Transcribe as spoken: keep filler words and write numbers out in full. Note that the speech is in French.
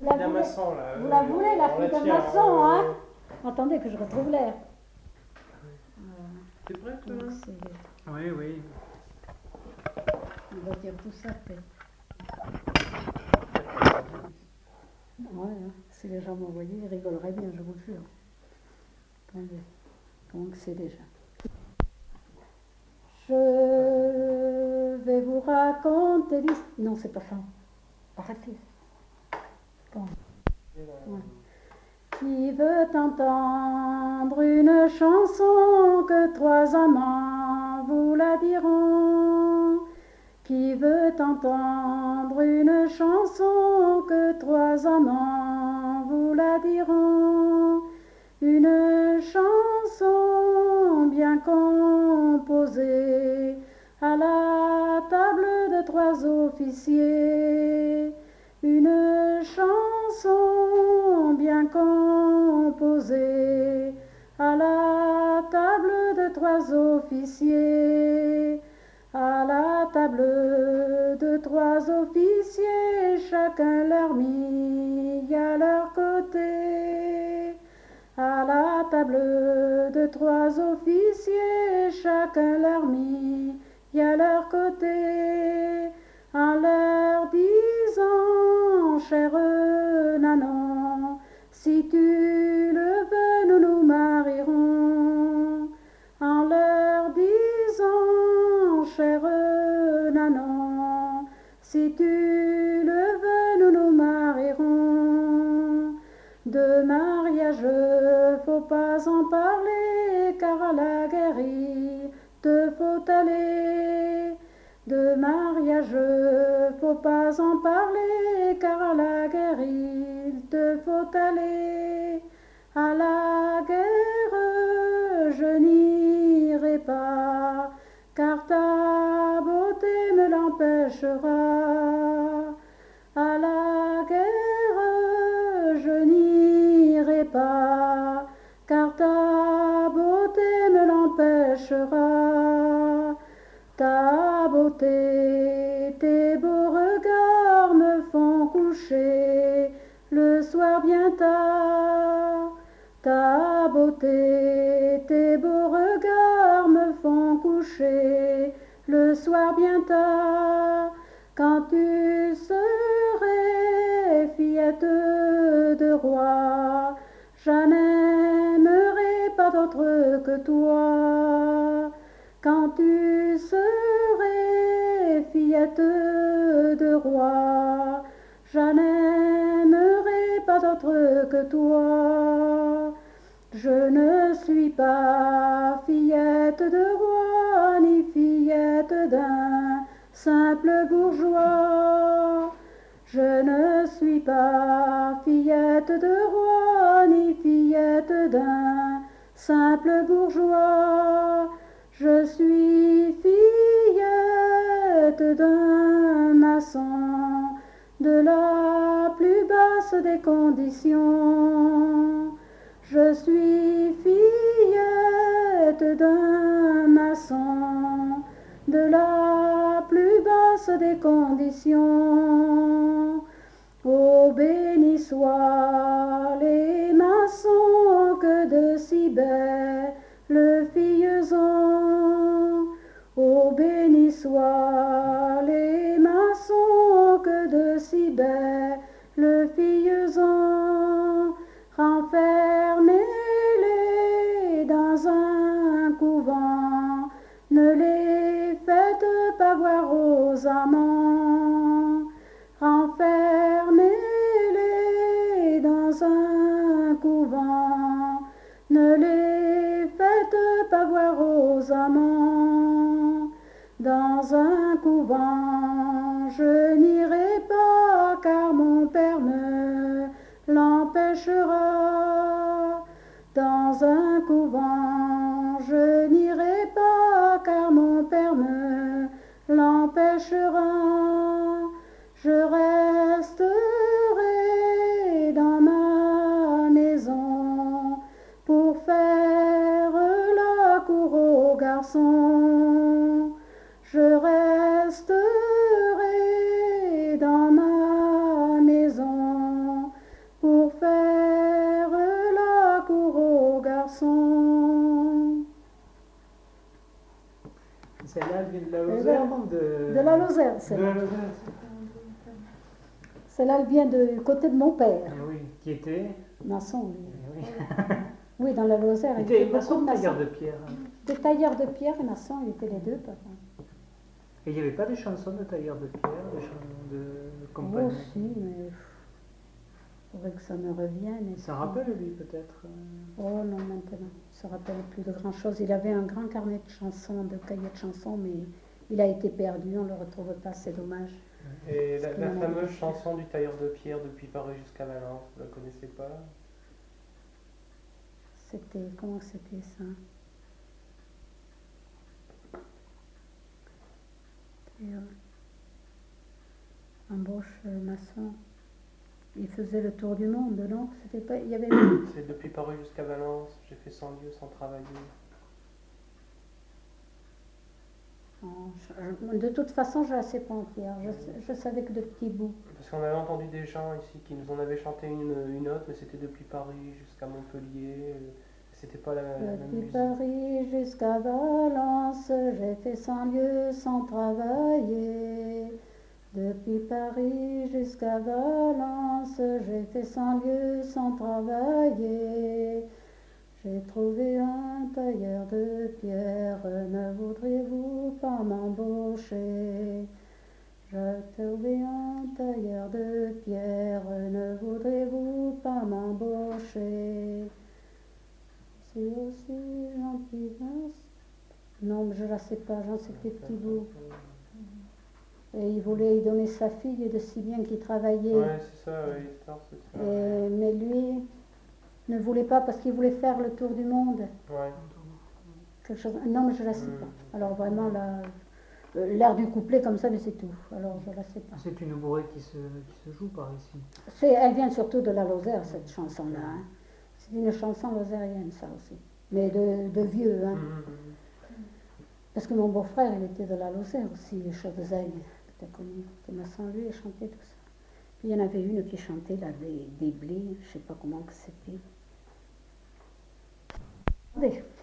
Vous la d'un voulez, maçon là. vous la euh, voulez, la on fille d'un tient, maçon, on- hein? Attendez que je retrouve l'air. Voilà. T'es prête Donc là c'est... Oui, oui. On va dire tout ça après. Ouais, hein, si les gens m'envoyaient, ils rigoleraient bien, je vous le jure. Attendez, comment que c'est déjà? Je vais vous raconter l'histoire. Non, c'est pas ça. Arrêtez. Bon. Ouais. Qui veut entendre une chanson que trois amants vous la diront? Qui veut entendre une chanson que trois amants vous la diront? Une chanson bien composée à la table de trois officiers. Une chanson bien composée à la table de trois officiers. À la table de trois officiers, chacun leur mit à leur côté. À la table de trois officiers, chacun leur mit à leur côté, en leur disant, chère Nanon, si tu le veux, nous nous marierons. En leur disant, chère Nanon, si tu le veux, nous nous marierons. De mariage, faut pas en parler, car à la guerre il te faut aller. De mariage, faut pas en parler, car à la guerre il te faut aller. À la guerre, je n'irai pas, car ta beauté me l'empêchera. À la guerre, je n'irai pas, car ta beauté me l'empêchera. Ta beauté, tes beaux regards me font coucher le soir bien tard. Ta beauté, tes beaux regards me font coucher le soir bien tard. Quand tu serais fillette de roi, je n'aimerai pas d'autre que toi. Quand tu serais fillette de roi, je n'aimerai pas d'autre que toi. Je ne suis pas fillette de roi, ni fillette d'un simple bourgeois. Je ne suis pas fillette de roi, ni fillette d'un simple bourgeois. Je suis fillette d'un maçon, de la plus basse des conditions. Je suis fillette d'un maçon, de la plus basse des conditions. Ô béni soient les maçons que de si belles filles ont. Ô béni soient les maçons que de si belles filles ont. Renfermez-les dans un couvent, ne les faites pas voir aux amants. Renfermez-les dans un couvent, ne les faites pas voir aux amants. Dans un couvent, je n'irai pas, car mon père me l'empêchera. Dans un couvent, je n'irai pas, car mon père me l'empêchera. Je resterai dans ma maison pour faire la cour aux garçons. Je resterai dans ma maison vient de la Lozère, non de... de la Lozère, De celle-là. la Lozère. Celle-là, elle vient du côté de mon père. Ah oui, qui était Maçon, lui. Eh oui. Oui, dans la Lozère, Il il était était maçon beaucoup ou de tailleur maçons. de pierre? Des tailleurs de pierre et maçons, il était les deux, papa. Et il n'y avait pas des chansons de tailleur de pierre, des chansons de Oh, compagnie? si, mais il faudrait que ça me revienne. Et Il s'en puis- rappelle, lui, peut-être euh, Oh non, maintenant, il ne se rappelle plus de grand-chose. Il avait un grand carnet de chansons, de cahiers de chansons, mais il a été perdu, on ne le retrouve pas, c'est dommage. Et Parce la, qu'il la en avait fameuse fait. chanson du tailleur de pierre depuis Paris jusqu'à Valence, vous la connaissez pas? C'était, comment c'était ça? C'était, euh, embauche euh, maçon. Il faisait le tour du monde, non? C'était pas, il y avait C'est depuis Paris jusqu'à Valence, j'ai fait cent lieues sans travailler. Non, je- de toute façon, je ne la sais pas entière. Je, je savais que de petits bouts. Parce qu'on avait entendu des gens ici qui nous en avaient chanté une, une autre, mais c'était depuis Paris jusqu'à Montpellier. euh, C'était pas la, la même Depuis musique. Paris jusqu'à Valence, j'ai fait cent lieues sans travailler. Depuis Paris jusqu'à Valence, j'ai fait cent lieues sans travailler. J'ai trouvé un tailleur de pierre, ne voudriez-vous pas m'embaucher? J'ai trouvé un tailleur de pierre, ne voudriez-vous pas m'embaucher? C'est aussi gentil. Non, mais je ne la sais pas, j'en sais que des petits bouts. Et il voulait y donner sa fille de si bien qu'il travaillait. Ouais, c'est ça, ouais, l'histoire, c'est ça. Et- mais lui ne voulait pas parce qu'il voulait faire le tour du monde. Ouais. Quelque chose. Non, mais je la sais Mm. pas. Alors vraiment, là, euh, l'air du couplet comme ça, mais c'est tout. Alors je la sais pas. C'est une bourrée qui se, qui se joue par ici. C'est, elle vient surtout de la Lozère, cette chanson-là. Hein. C'est une chanson lozérienne, ça aussi. Mais de, de vieux, hein. Mhm. Parce que mon beau-frère, il était de la Lozère aussi, Chaudesaille, que tu as connu. C'était maçon, lui, il chantait tout ça. Puis il y en avait une qui chantait, là, des, des blés, je sais pas comment que c'était. Attendez.